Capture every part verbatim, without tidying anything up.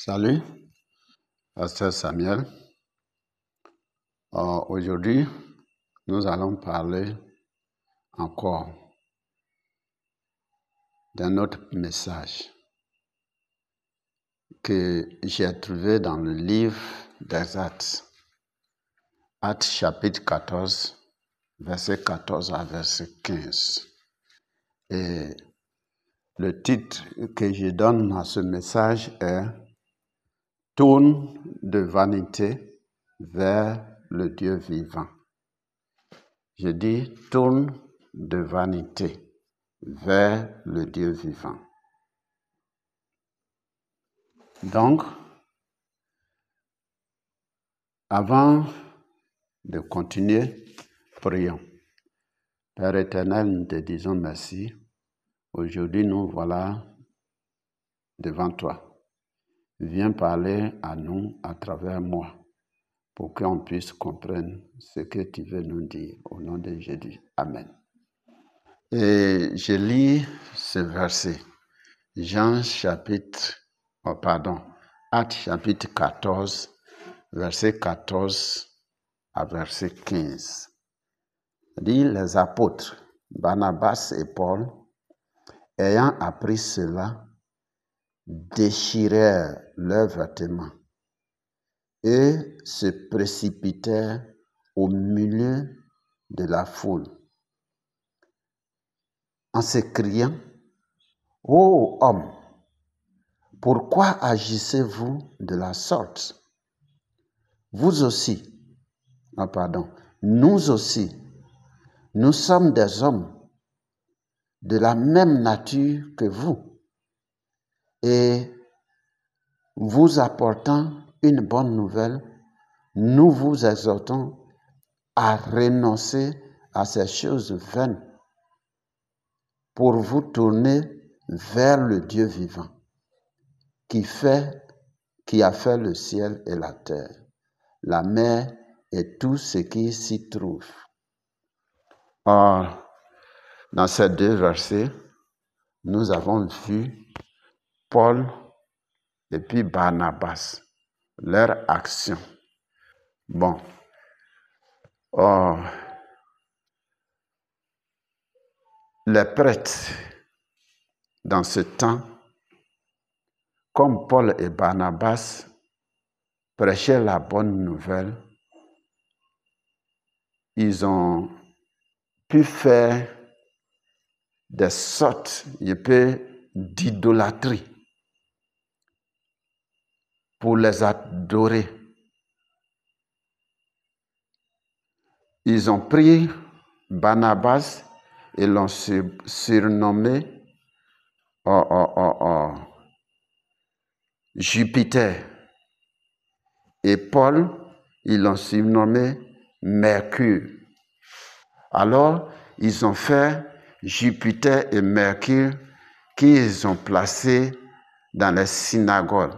Salut, Pasteur Samuel. Euh, Aujourd'hui, nous allons parler encore d'un autre message que j'ai trouvé dans le livre des Actes, Actes chapitre quatorze, verset quatorze à verset quinze. Et le titre que je donne à ce message est « Tourne de vanité vers le Dieu vivant ». Je dis « Tourne de vanité vers le Dieu vivant ». Donc, avant de continuer, prions. Père éternel, nous te disons merci. Aujourd'hui, nous voilà devant toi. Viens parler à nous à travers moi pour qu'on puisse comprendre ce que tu veux nous dire. Au nom de Jésus. Amen. Et je lis ce verset. Jean chapitre, oh pardon, Actes chapitre quatorze, verset quatorze à verset quinze. Dit les apôtres, Barnabas et Paul, ayant appris cela, déchirèrent leurs vêtements et se précipitèrent au milieu de la foule en s'écriant, « Ô homme, pourquoi agissez-vous de la sorte? Vous aussi, ah pardon, nous aussi, nous sommes des hommes de la même nature que vous, et vous apportant une bonne nouvelle, nous vous exhortons à renoncer à ces choses vaines pour vous tourner vers le Dieu vivant, qui fait, qui a fait le ciel et la terre, la mer et tout ce qui s'y trouve. » Or, dans ces deux versets, nous avons vu Paul et puis Barnabas, leur action. Bon, or, les prêtres, dans ce temps, comme Paul et Barnabas prêchaient la bonne nouvelle, ils ont pu faire des sortes, je peux, d'idolâtrie pour les adorer. Ils ont pris Barnabas et l'ont surnommé oh, oh, oh, oh, Jupiter. Et Paul, ils l'ont surnommé Mercure. Alors, ils ont fait Jupiter et Mercure qu'ils ont placés dans les synagogues.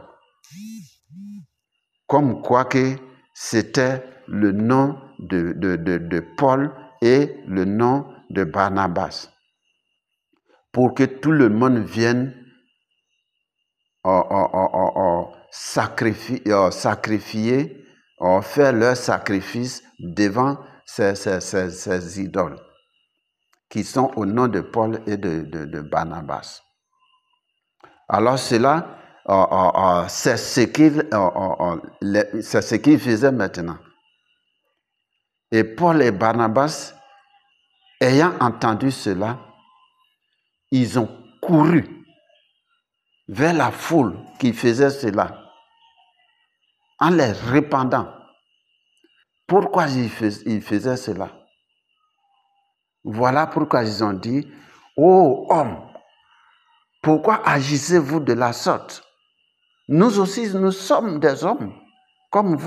Comme quoi que c'était le nom de, de, de, de Paul et le nom de Barnabas. Pour que tout le monde vienne oh, oh, oh, oh, oh, sacrifier, oh, sacrifier oh, faire leur sacrifice devant ces, ces, ces, ces idoles qui sont au nom de Paul et de, de, de Barnabas. Alors cela, oh, oh, oh, c'est ce qu'ils oh, oh, oh, c'est ce qu'ils faisaient maintenant. Et Paul et Barnabas, ayant entendu cela, ils ont couru vers la foule qui faisait cela, en les répandant. Pourquoi ils faisaient cela? Voilà pourquoi ils ont dit, « Ô homme, pourquoi agissez-vous de la sorte? Nous aussi, nous sommes des hommes, comme vous. »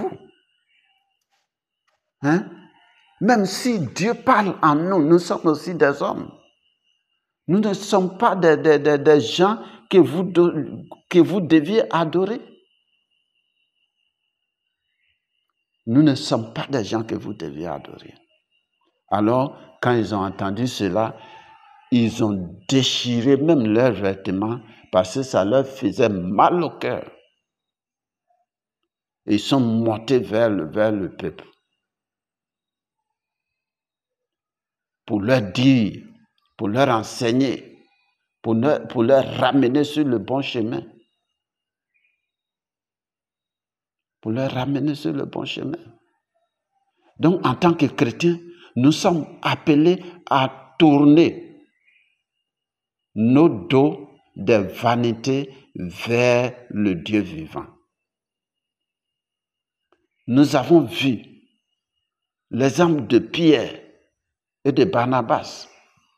Hein? Même si Dieu parle en nous, nous sommes aussi des hommes. Nous ne sommes pas des, des, des, des gens que vous, que vous deviez adorer. Nous ne sommes pas des gens que vous deviez adorer. Alors, quand ils ont entendu cela, ils ont déchiré même leurs vêtements parce que ça leur faisait mal au cœur. Et ils sont montés vers le, vers le peuple pour leur dire, pour leur enseigner, pour leur, pour leur ramener sur le bon chemin. Pour leur ramener sur le bon chemin. Donc, en tant que chrétiens, nous sommes appelés à tourner nos dos des vanités vers le Dieu vivant. Nous avons vu l'exemple de Pierre et de Barnabas.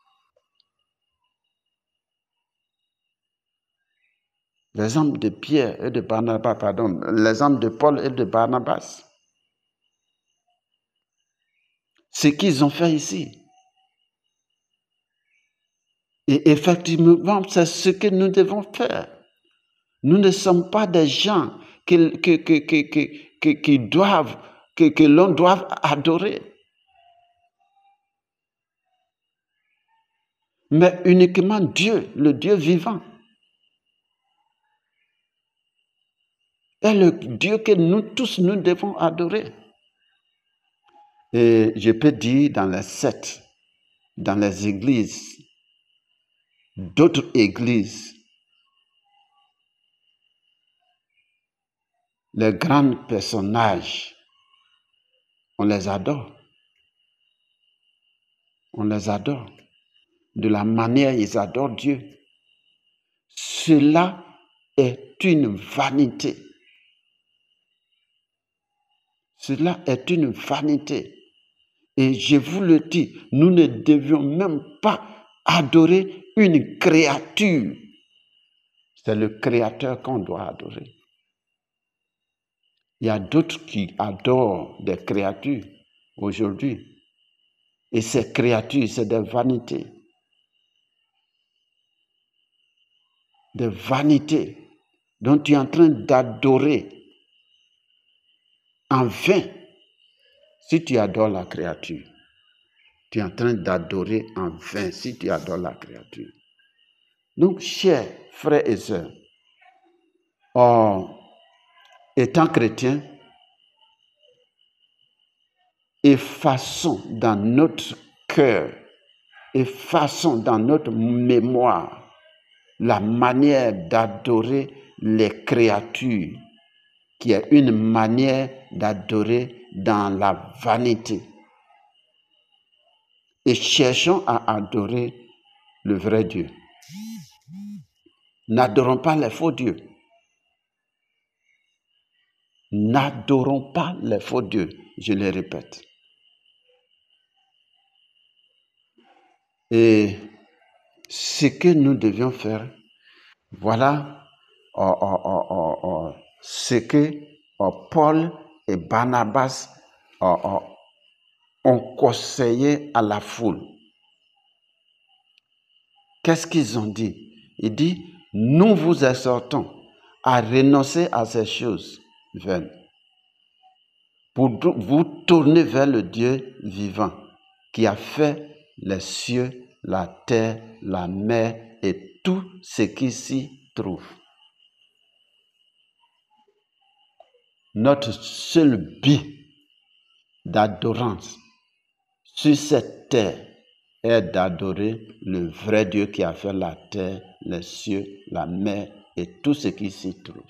L'exemple de Pierre et de Barnabas, pardon, l'exemple de Paul et de Barnabas. Ce qu'ils ont fait ici. Et effectivement, c'est ce que nous devons faire. Nous ne sommes pas des gens que, que, que, que, que, qui doivent, que, que l'on doit adorer. Mais uniquement Dieu, le Dieu vivant. Est le Dieu que nous tous, nous devons adorer. Et je peux dire dans les sectes, dans les églises, d'autres églises, les grands personnages, on les adore. On les adore. De la manière ils adorent Dieu. Cela est une vanité. Cela est une vanité. Et je vous le dis, nous ne devions même pas adorer une créature. C'est le Créateur qu'on doit adorer. Il y a d'autres qui adorent des créatures aujourd'hui. Et ces créatures, c'est des vanités. Des vanités dont tu es en train d'adorer en vain. Si tu adores la créature, tu es en train d'adorer en vain si tu adores la créature. Donc, chers frères et sœurs, en étant chrétiens, effaçons dans notre cœur, effaçons dans notre mémoire la manière d'adorer les créatures, qui est une manière d'adorer dans la vanité. Et cherchons à adorer le vrai Dieu. N'adorons pas les faux dieux. N'adorons pas les faux dieux, je le répète. Et ce que nous devions faire, voilà oh, oh, oh, oh, oh, ce que oh, Paul et Barnabas oh, oh, ont conseillé à la foule. Qu'est-ce qu'ils ont dit? Ils disent, nous vous exhortons à renoncer à ces choses vaines, pour vous tourner vers le Dieu vivant qui a fait les cieux, la terre, la mer et tout ce qui s'y trouve. Notre seul but d'adorance sur cette terre est d'adorer le vrai Dieu qui a fait la terre, les cieux, la mer et tout ce qui s'y trouve.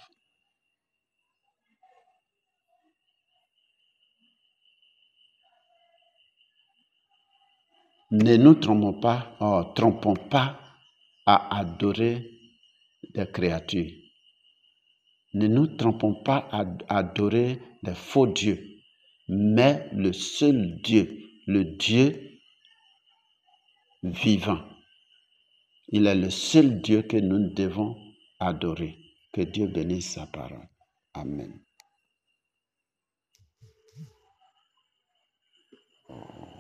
Ne nous trompons pas, oh, trompons pas à adorer des créatures. Ne nous trompons pas à adorer des faux dieux, mais le seul Dieu, le Dieu vivant. Il est le seul Dieu que nous devons adorer. Que Dieu bénisse sa parole. Amen.